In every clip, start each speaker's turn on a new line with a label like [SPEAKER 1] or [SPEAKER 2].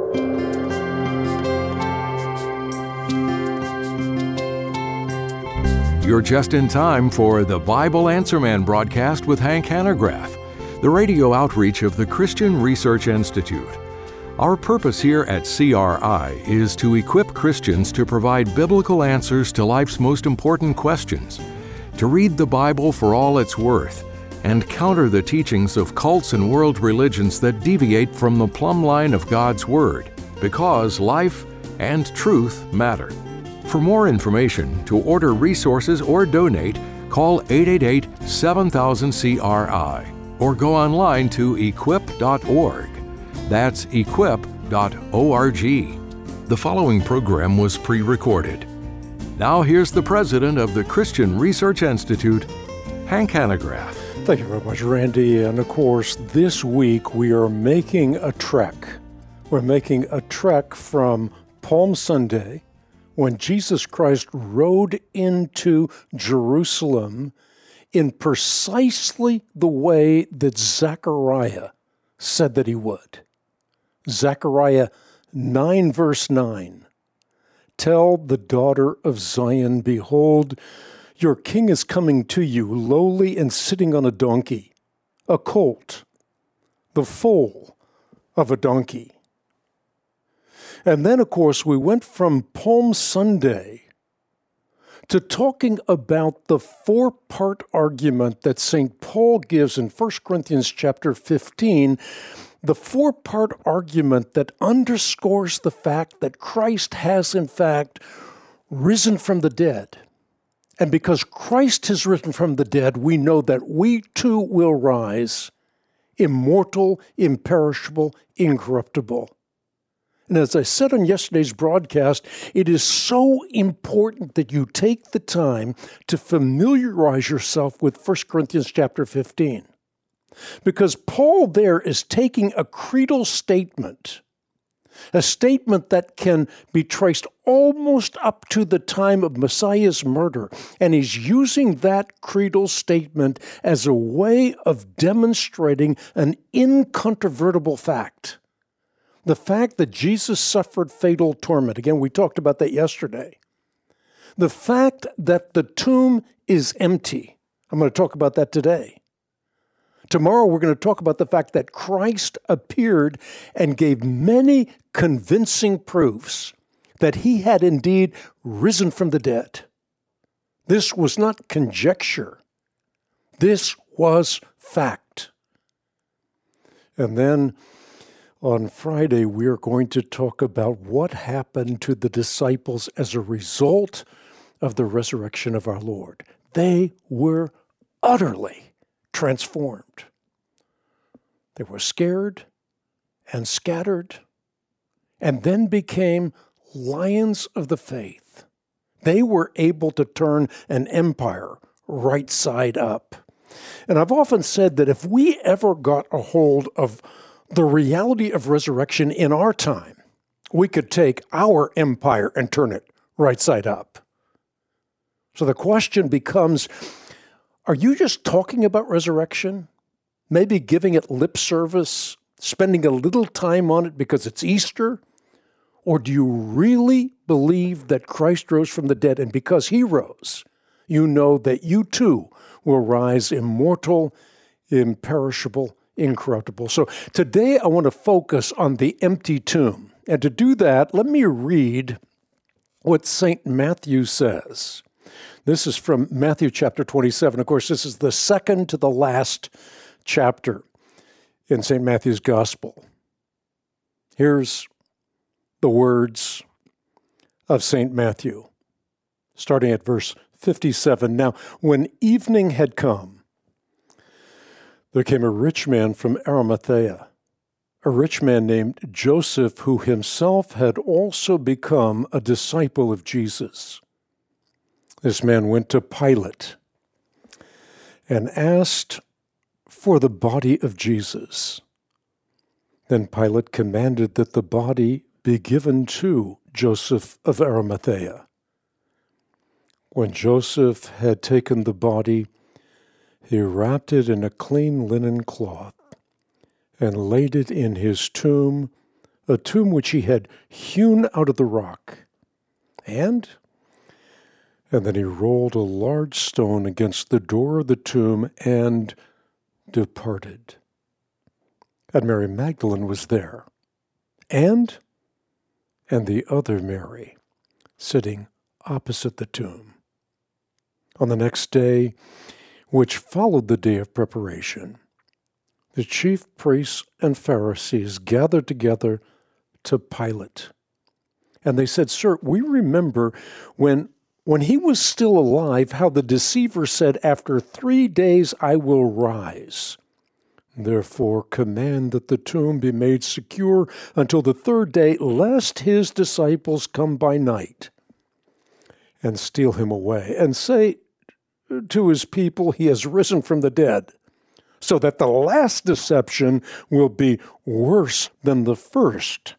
[SPEAKER 1] You're just in time for the Bible Answer Man broadcast with Hank Hanegraaff, the radio outreach of the Christian Research Institute. Our purpose here at CRI is to equip Christians to provide biblical answers to life's most important questions, to read the Bible for all it's worth, and counter the teachings of cults and world religions that deviate from the plumb line of God's Word, because life and truth matter. For more information, to order resources or donate, call 888-7000-CRI or go online to equip.org. That's equip.org. The following program was pre-recorded. Now here's the president of the Christian Research Institute, Hank Hanegraaff.
[SPEAKER 2] Thank you very much, Randy. And of course, this week we are making a trek. We're making a trek from Palm Sunday, when Jesus Christ rode into Jerusalem in precisely the way that Zechariah said that he would. Zechariah 9, verse 9. Tell the daughter of Zion, behold, your king is coming to you, lowly and sitting on a donkey, a colt, the foal of a donkey. And then, of course, we went from Palm Sunday to talking about the four-part argument that St. Paul gives in 1 Corinthians chapter 15, the four-part argument that underscores the fact that Christ has, in fact, risen from the dead. And because Christ has risen from the dead, we know that we too will rise, immortal, imperishable, incorruptible. And as I said on yesterday's broadcast, it is so important that you take the time to familiarize yourself with 1 Corinthians chapter 15. Because Paul there is taking a creedal statement, a statement that can be traced almost up to the time of Messiah's murder, and he's using that creedal statement as a way of demonstrating an incontrovertible fact. The fact that Jesus suffered fatal torment. Again, we talked about that yesterday. The fact that the tomb is empty. I'm going to talk about that today. Tomorrow, we're going to talk about the fact that Christ appeared and gave many convincing proofs that he had indeed risen from the dead. This was not conjecture. This was fact. And then on Friday, we are going to talk about what happened to the disciples as a result of the resurrection of our Lord. They were utterly transformed. They were scared and scattered and then became lions of the faith. They were able to turn an empire right side up. And I've often said that if we ever got a hold of the reality of resurrection in our time, we could take our empire and turn it right side up. So the question becomes, are you just talking about resurrection? Maybe giving it lip service, spending a little time on it because it's Easter? Or do you really believe that Christ rose from the dead, and because he rose, you know that you too will rise immortal, imperishable, incorruptible. So today I want to focus on the empty tomb. And to do that, let me read what St. Matthew says. This is from Matthew chapter 27. Of course, this is the second to the last chapter in St. Matthew's Gospel. Here's the words of St. Matthew, starting at verse 57. Now, when evening had come, there came a rich man from Arimathea, a rich man named Joseph, who himself had also become a disciple of Jesus. This man went to Pilate and asked for the body of Jesus. Then Pilate commanded that the body be given to Joseph of Arimathea. When Joseph had taken the body, he wrapped it in a clean linen cloth and laid it in his tomb a tomb which he had hewn out of the rock. And then he rolled a large stone against the door of the tomb and departed. And Mary Magdalene was there, and the other Mary, sitting opposite the tomb. On the next day, which followed the day of preparation, the chief priests and Pharisees gathered together to Pilate. And they said, "Sir, we remember when he was still alive, how the deceiver said, 'After 3 days I will rise.' Therefore command that the tomb be made secure until the 3rd day, lest his disciples come by night and steal him away, and say to his people, 'He has risen from the dead,' so that the last deception will be worse than the first."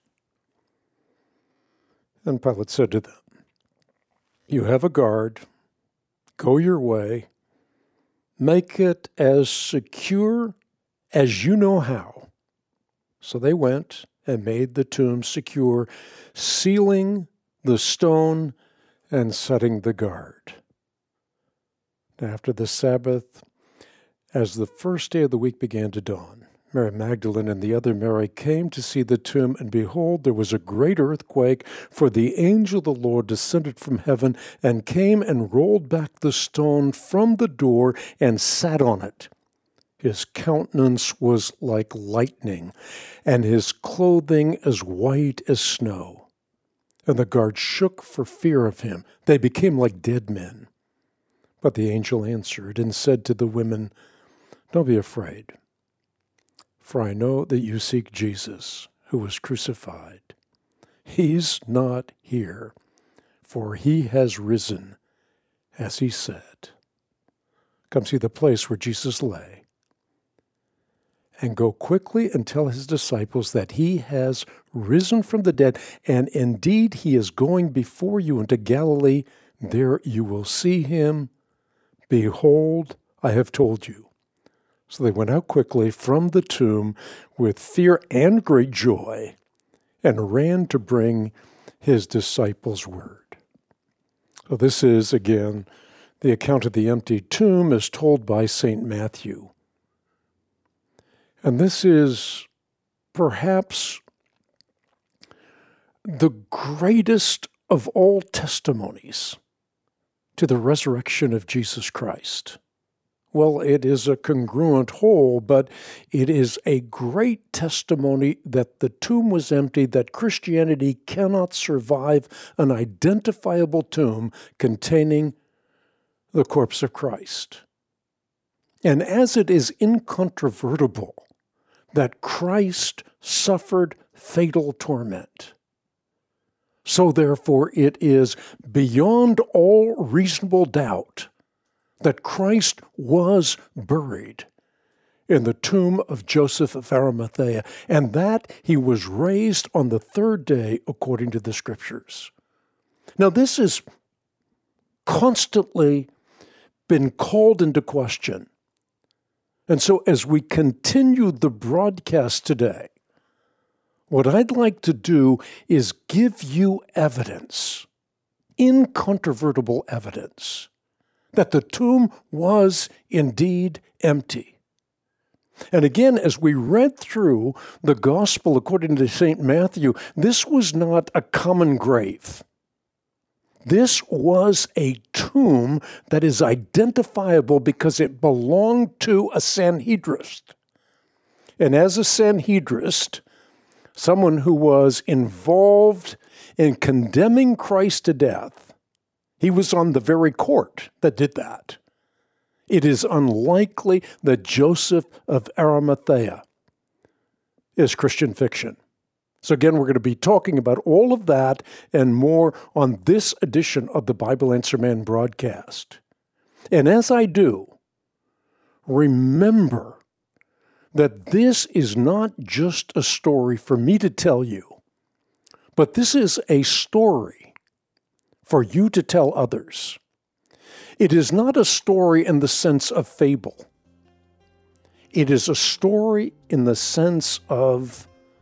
[SPEAKER 2] And Pilate said to them, "You have a guard. Go your way. Make it as secure as you know how." So they went and made the tomb secure, sealing the stone and setting the guard. After the Sabbath, as the first day of the week began to dawn, Mary Magdalene and the other Mary came to see the tomb, and behold, there was a great earthquake, for the angel of the Lord descended from heaven and came and rolled back the stone from the door and sat on it. His countenance was like lightning, and his clothing as white as snow. And the guards shook for fear of him. They became like dead men. But the angel answered and said to the women, "Don't be afraid, for I know that you seek Jesus, who was crucified. He's not here, for he has risen, as he said. Come see the place where Jesus lay, and go quickly and tell his disciples that he has risen from the dead, and indeed he is going before you into Galilee. There you will see him. Behold, I have told you." So they went out quickly from the tomb with fear and great joy, and ran to bring his disciples word. So this is, again, the account of the empty tomb as told by St. Matthew. And this is perhaps the greatest of all testimonies to the resurrection of Jesus Christ. Well, it is a congruent whole, but it is a great testimony that the tomb was empty, that Christianity cannot survive an identifiable tomb containing the corpse of Christ. And as it is incontrovertible that Christ suffered fatal torment, so therefore it is beyond all reasonable doubt that Christ was buried in the tomb of Joseph of Arimathea, and that he was raised on the 3rd day according to the Scriptures. Now, this has constantly been called into question. And so as we continue the broadcast today, what I'd like to do is give you evidence, incontrovertible evidence, that the tomb was indeed empty. And again, as we read through the Gospel according to St. Matthew, this was not a common grave. This was a tomb that is identifiable because it belonged to a Sanhedrist. And as a Sanhedrist, someone who was involved in condemning Christ to death, he was on the very court that did that. It is unlikely that Joseph of Arimathea is Christian fiction. So again, we're going to be talking about all of that and more on this edition of the Bible Answer Man broadcast. And as I do, remember that this is not just a story for me to tell you, but this is a story for you to tell others. It is not a story in the sense of fable. It is a story in the sense of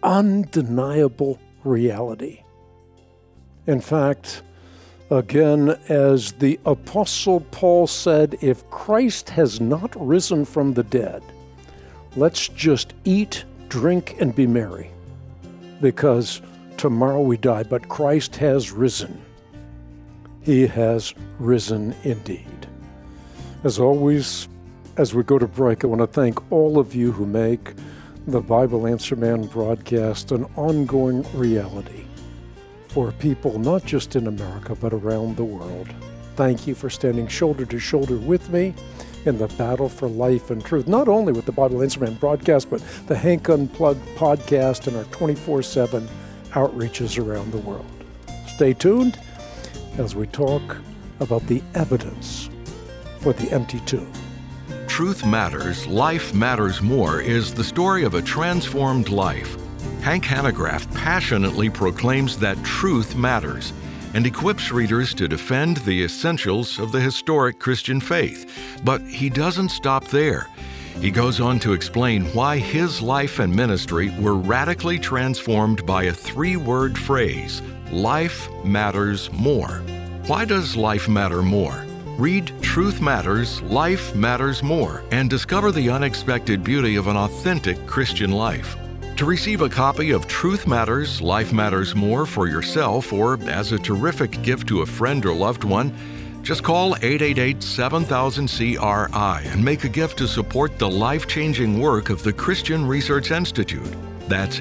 [SPEAKER 2] undeniable reality. In fact, again, as the Apostle Paul said, if Christ has not risen from the dead, let's just eat, drink, and be merry, because tomorrow we die, but Christ has risen. He has risen indeed. As always, as we go to break, I want to thank all of you who make the Bible Answer Man broadcast an ongoing reality for people not just in America, but around the world. Thank you for standing shoulder to shoulder with me in the battle for life and truth, not only with the Bible Answer Man broadcast, but the Hank Unplugged podcast and our 24/7 outreaches around the world. Stay tuned as we talk about the evidence for the empty tomb.
[SPEAKER 1] Truth Matters, Life Matters More is the story of a transformed life. Hank Hanegraaff passionately proclaims that truth matters and equips readers to defend the essentials of the historic Christian faith. But he doesn't stop there. He goes on to explain why his life and ministry were radically transformed by a 3-word phrase: life matters more. Why does life matter more? Read Truth Matters, Life Matters More, and discover the unexpected beauty of an authentic Christian life. To receive a copy of Truth Matters, Life Matters More for yourself or as a terrific gift to a friend or loved one, just call 888-7000-CRI and make a gift to support the life-changing work of the Christian Research Institute. That's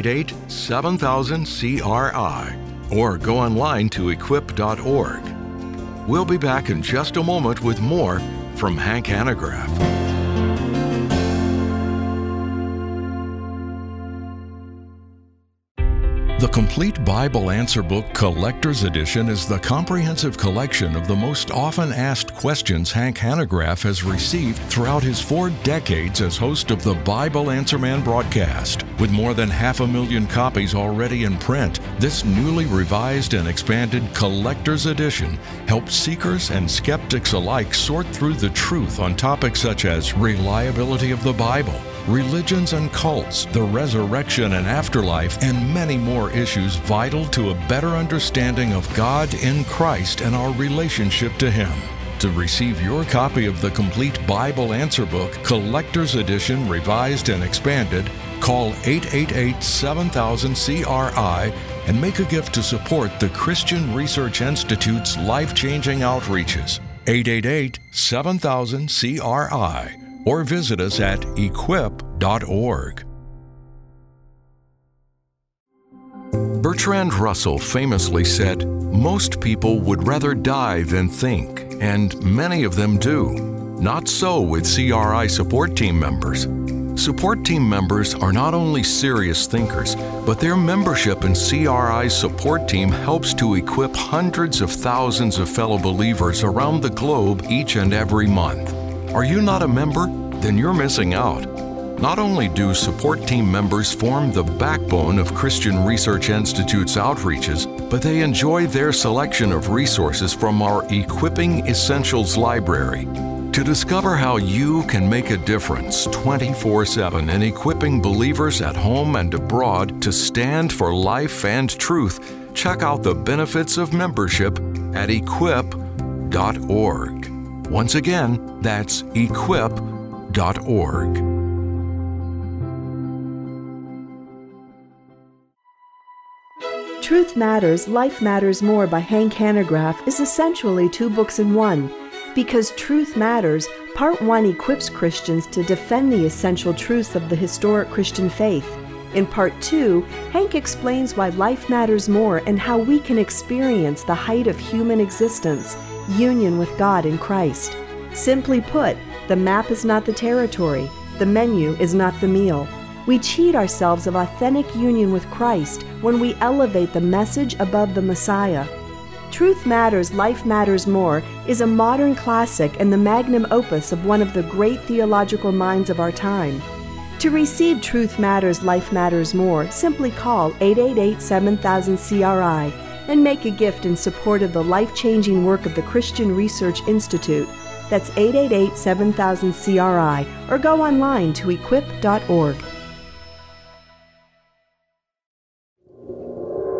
[SPEAKER 1] 888-7000-CRI. Or go online to equip.org. We'll be back in just a moment with more from Hank Hanegraaff. The Complete Bible Answer Book Collector's Edition is the comprehensive collection of the most often asked questions Hank Hanegraaff has received throughout his 4 decades as host of the Bible Answer Man broadcast. With more than 500,000 copies already in print, this newly revised and expanded Collector's Edition helps seekers and skeptics alike sort through the truth on topics such as reliability of the Bible, religions and cults, the resurrection and afterlife, and many more issues vital to a better understanding of God in Christ and our relationship to Him. To receive your copy of the Complete Bible Answer Book, Collector's Edition, Revised and Expanded, call 888-7000-CRI and make a gift to support the Christian Research Institute's life-changing outreaches. 888-7000-CRI. Or visit us at equip.org. Bertrand Russell famously said, "Most people would rather die than think, and many of them do. Not so with CRI support team members. Support team members are not only serious thinkers, but their membership in CRI's support team helps to equip hundreds of thousands of fellow believers around the globe each and every month. Are you not a member? Then you're missing out. Not only do support team members form the backbone of Christian Research Institute's outreaches, but they enjoy their selection of resources from our Equipping Essentials library. To discover how you can make a difference 24/7 in equipping believers at home and abroad to stand for life and truth, check out the benefits of membership at equip.org. Once again, that's equip.org.
[SPEAKER 3] Truth Matters, Life Matters More by Hank Hanegraaff is essentially 2 books in one. Because Truth Matters, Part 1 equips Christians to defend the essential truths of the historic Christian faith. In Part 2, Hank explains why life matters more and how we can experience the height of human existence, union with God in Christ. Simply put, the map is not the territory, the menu is not the meal. We cheat ourselves of authentic union with Christ when we elevate the message above the Messiah. Truth Matters, Life Matters More is a modern classic and the magnum opus of one of the great theological minds of our time. To receive Truth Matters, Life Matters More, simply call 888-7000-CRI and make a gift in support of the life-changing work of the Christian Research Institute. That's 888-7000-CRI, or go online to equip.org.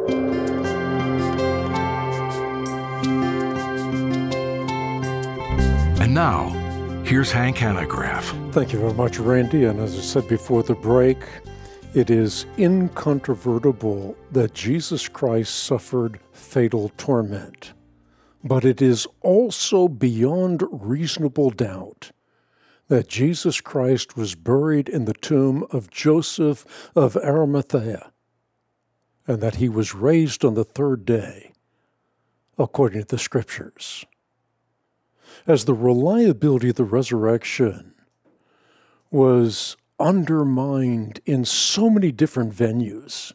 [SPEAKER 1] And now, here's Hank Hanegraaff.
[SPEAKER 2] Thank you very much, Randy. And as I said before the break, it is incontrovertible that Jesus Christ suffered fatal torment. But it is also beyond reasonable doubt that Jesus Christ was buried in the tomb of Joseph of Arimathea, and that he was raised on the third day, according to the Scriptures. As the reliability of the resurrection was undermined in so many different venues,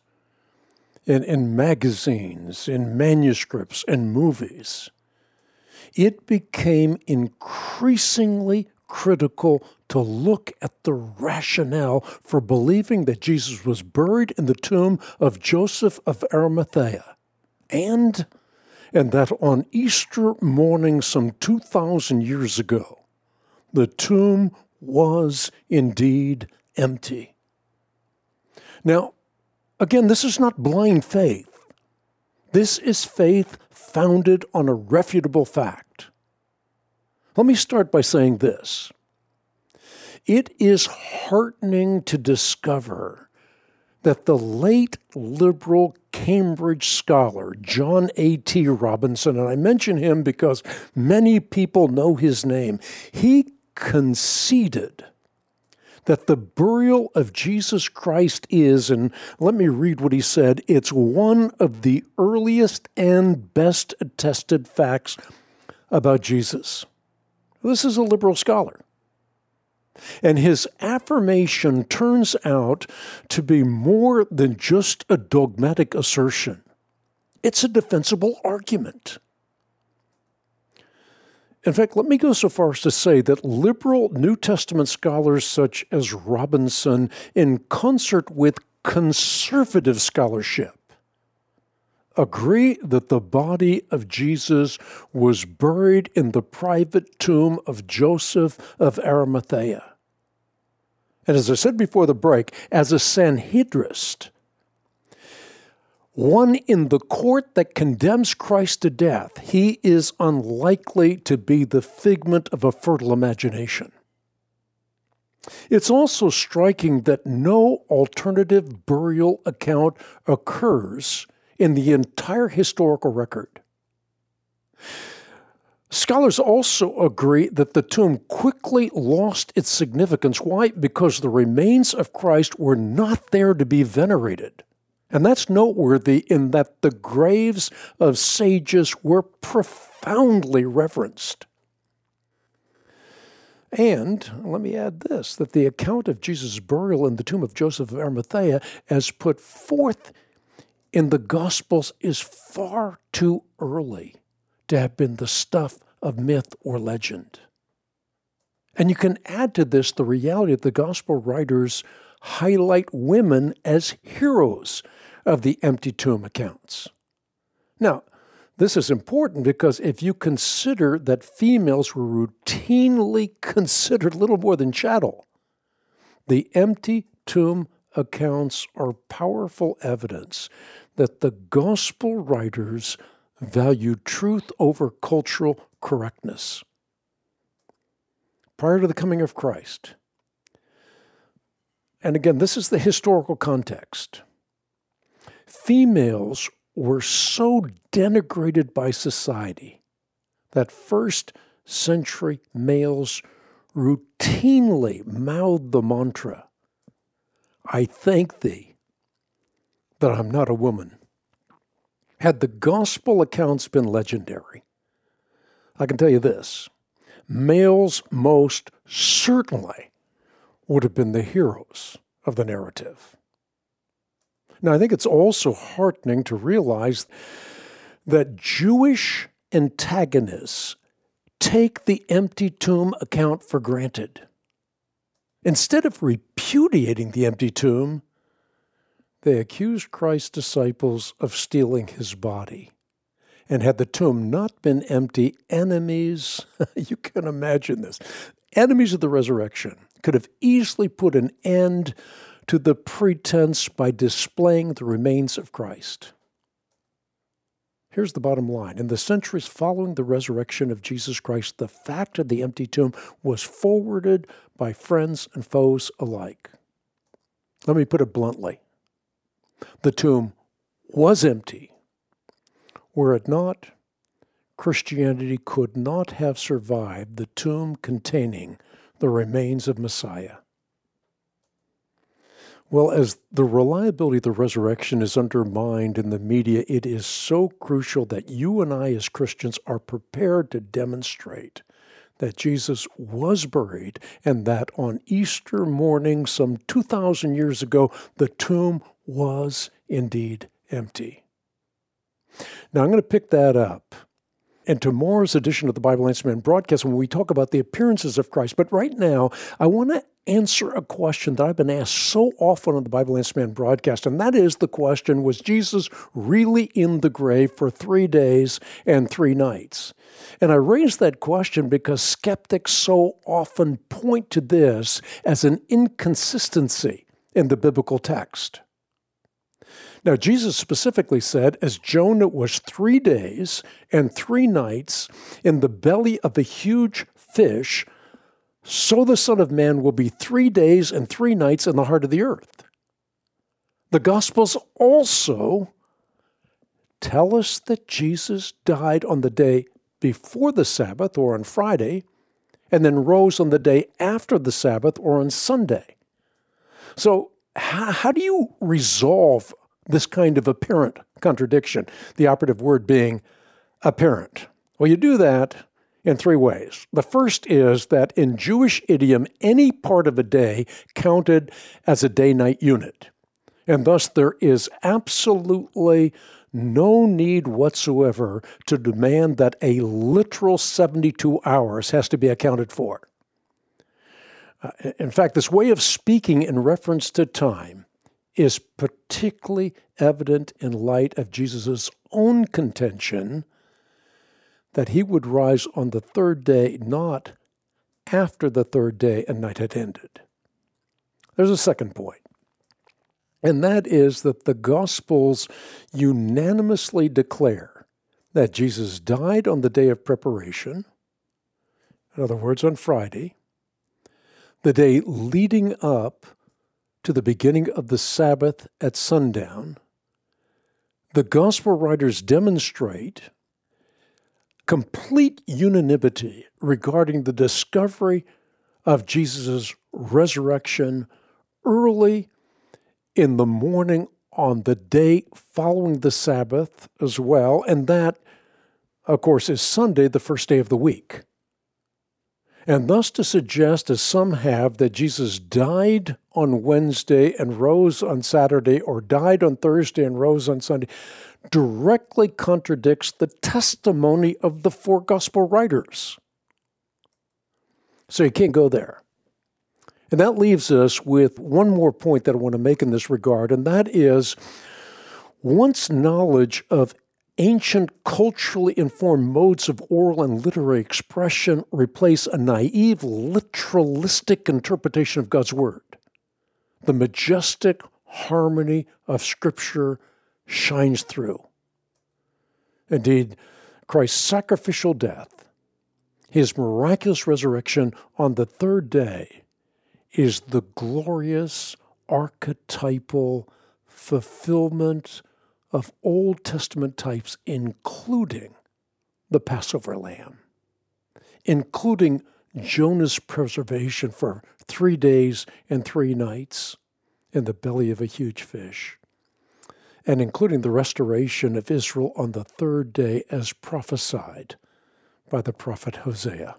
[SPEAKER 2] in magazines, in manuscripts, and movies, it became increasingly critical to look at the rationale for believing that Jesus was buried in the tomb of Joseph of Arimathea, and that on Easter morning some 2,000 years ago, the tomb was indeed empty. Now, again, this is not blind faith. This is faith founded on a refutable fact. Let me start by saying this. It is heartening to discover that the late liberal Cambridge scholar, John A.T. Robinson, and I mention him because many people know his name, he conceded that the burial of Jesus Christ is, and let me read what he said, it's one of the earliest and best attested facts about Jesus. This is a liberal scholar. And his affirmation turns out to be more than just a dogmatic assertion. It's a defensible argument. In fact, let me go so far as to say that liberal New Testament scholars such as Robinson, in concert with conservative scholarship, agree that the body of Jesus was buried in the private tomb of Joseph of Arimathea. And as I said before the break, as a Sanhedrist, one in the court that condemns Christ to death, he is unlikely to be the figment of a fertile imagination. It's also striking that no alternative burial account occurs in the entire historical record. Scholars also agree that the tomb quickly lost its significance. Why? Because the remains of Christ were not there to be venerated. And that's noteworthy in that the graves of sages were profoundly reverenced. And let me add this, that the account of Jesus' burial in the tomb of Joseph of Arimathea, as put forth in the Gospels, is far too early to have been the stuff of myth or legend. And you can add to this the reality that the Gospel writers highlight women as heroes of the empty tomb accounts. Now, this is important because if you consider that females were routinely considered little more than chattel, the empty tomb accounts are powerful evidence that the Gospel writers valued truth over cultural correctness. Prior to the coming of Christ, and again, this is the historical context, females were so denigrated by society that first century males routinely mouthed the mantra, "I thank thee that I'm not a woman." Had the gospel accounts been legendary, I can tell you this, males most certainly would have been the heroes of the narrative. Now, I think it's also heartening to realize that Jewish antagonists take the empty tomb account for granted. Instead of repudiating the empty tomb, they accused Christ's disciples of stealing his body. And had the tomb not been empty, enemies, you can imagine this, enemies of the resurrection could have easily put an end to the pretense by displaying the remains of Christ. Here's the bottom line. In the centuries following the resurrection of Jesus Christ, the fact of the empty tomb was forwarded by friends and foes alike. Let me put it bluntly. The tomb was empty. Were it not, Christianity could not have survived the tomb containing the remains of Messiah. Well, as the reliability of the resurrection is undermined in the media, it is so crucial that you and I as Christians are prepared to demonstrate that Jesus was buried and that on Easter morning, some 2,000 years ago, the tomb was indeed empty. Now, I'm going to pick that up in tomorrow's edition of the Bible Answer Man broadcast when we talk about the appearances of Christ. But right now, I want to answer a question that I've been asked so often on the Bible Answer Man broadcast, and that is the question, was Jesus really in the grave for 3 days and 3 nights? And I raise that question because skeptics so often point to this as an inconsistency in the biblical text. Now, Jesus specifically said, as Jonah was 3 days and 3 nights in the belly of a huge fish, so the Son of Man will be 3 days and 3 nights in the heart of the earth. The Gospels also tell us that Jesus died on the day before the Sabbath, or on Friday, and then rose on the day after the Sabbath, or on Sunday. So how do you resolve this kind of apparent contradiction, the operative word being apparent? Well, you do that in 3 ways. The first is that in Jewish idiom, any part of a day counted as a day-night unit. And thus there is absolutely no need whatsoever to demand that a literal 72 hours has to be accounted for. In fact, this way of speaking in reference to time is particularly evident in light of Jesus' own contention that he would rise on the 3rd day, not after the 3rd day and night had ended. There's a second point, and that is that the Gospels unanimously declare that Jesus died on the day of preparation, in other words, on Friday, the day leading up to the beginning of the Sabbath at sundown. The Gospel writers demonstrate complete unanimity regarding the discovery of Jesus' resurrection early in the morning on the day following the Sabbath as well, and that, of course, is Sunday, the first day of the week. And thus to suggest, as some have, that Jesus died on Wednesday and rose on Saturday, or died on Thursday and rose on Sunday, directly contradicts the testimony of the 4 gospel writers. So you can't go there. And that leaves us with one more point that I want to make in this regard, and that is, once knowledge of ancient culturally informed modes of oral and literary expression replace a naive, literalistic interpretation of God's Word, the majestic harmony of Scripture shines through. Indeed, Christ's sacrificial death, his miraculous resurrection on the 3rd day, is the glorious archetypal fulfillment of Old Testament types, including the Passover lamb, including Jonah's preservation for 3 days and 3 nights in the belly of a huge fish, and including the restoration of Israel on the 3rd day as prophesied by the prophet Hosea.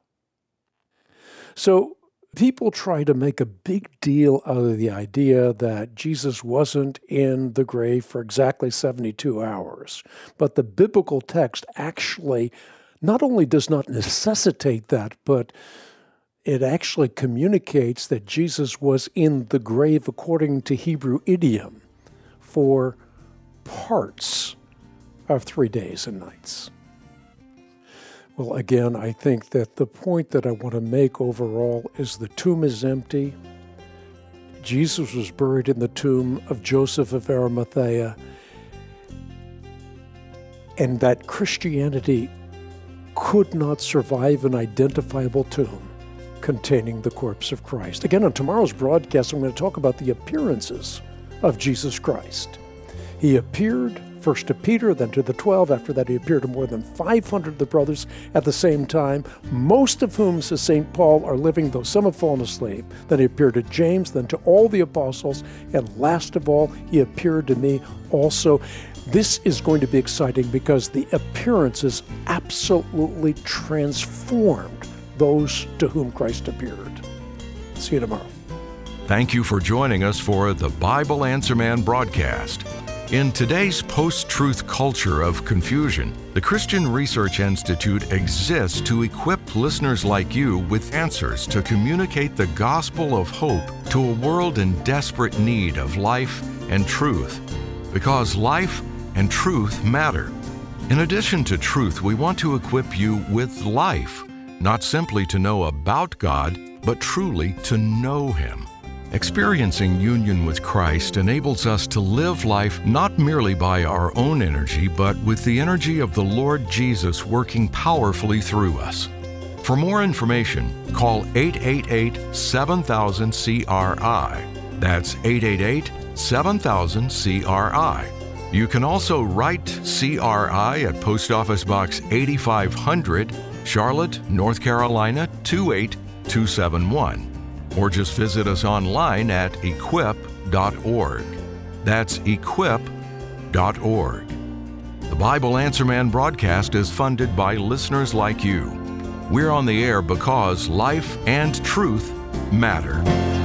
[SPEAKER 2] So people try to make a big deal out of the idea that Jesus wasn't in the grave for exactly 72 hours. But the biblical text actually not only does not necessitate that, but it actually communicates that Jesus was in the grave according to Hebrew idiom for parts of 3 days and nights. Well, again, I think that the point that I want to make overall is the tomb is empty. Jesus was buried in the tomb of Joseph of Arimathea. and that Christianity could not survive an identifiable tomb containing the corpse of Christ. Again, on tomorrow's broadcast, I'm going to talk about the appearances of Jesus Christ. He appeared first to Peter, then to the 12. After that, he appeared to more than 500 of the brothers at the same time, most of whom, says St. Paul, are living, though some have fallen asleep. Then he appeared to James, then to all the apostles, and last of all, he appeared to me also. This is going to be exciting because the appearances absolutely transformed those to whom Christ appeared. See you tomorrow.
[SPEAKER 1] Thank you for joining us for the Bible Answer Man broadcast. In today's post-truth culture of confusion, the Christian Research Institute exists to equip listeners like you with answers to communicate the gospel of hope to a world in desperate need of life and truth. Because life and truth matter. In addition to truth, we want to equip you with life, not simply to know about God, but truly to know Him. Experiencing union with Christ enables us to live life not merely by our own energy, but with the energy of the Lord Jesus working powerfully through us. For more information, call 888-7000-CRI. That's 888-7000-CRI. You can also write CRI at Post Office Box 8500, Charlotte, North Carolina 28271. Or just visit us online at equip.org. That's equip.org. The Bible Answer Man broadcast is funded by listeners like you. We're on the air because life and truth matter.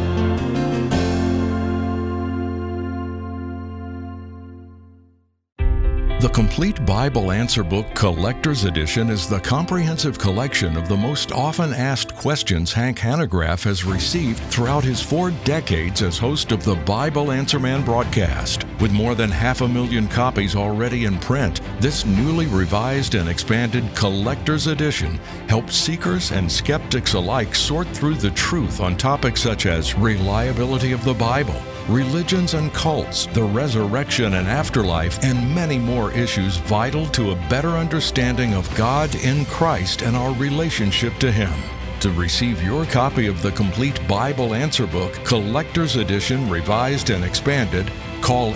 [SPEAKER 1] The Complete Bible Answer Book Collector's Edition is the comprehensive collection of the most often asked questions Hank Hanegraaff has received throughout his 4 decades as host of the Bible Answer Man broadcast. With more than 500,000 copies already in print, this newly revised and expanded Collector's Edition helps seekers and skeptics alike sort through the truth on topics such as reliability of the Bible, religions and cults, the resurrection and afterlife, and many more issues vital to a better understanding of God in Christ and our relationship to Him. To receive your copy of the Complete Bible Answer Book, Collector's Edition, Revised and Expanded, call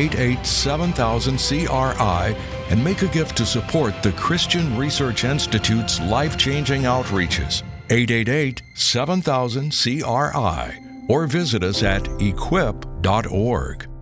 [SPEAKER 1] 888-7000-CRI and make a gift to support the Christian Research Institute's life-changing outreaches. 888-7000-CRI. Or visit us at equip.org.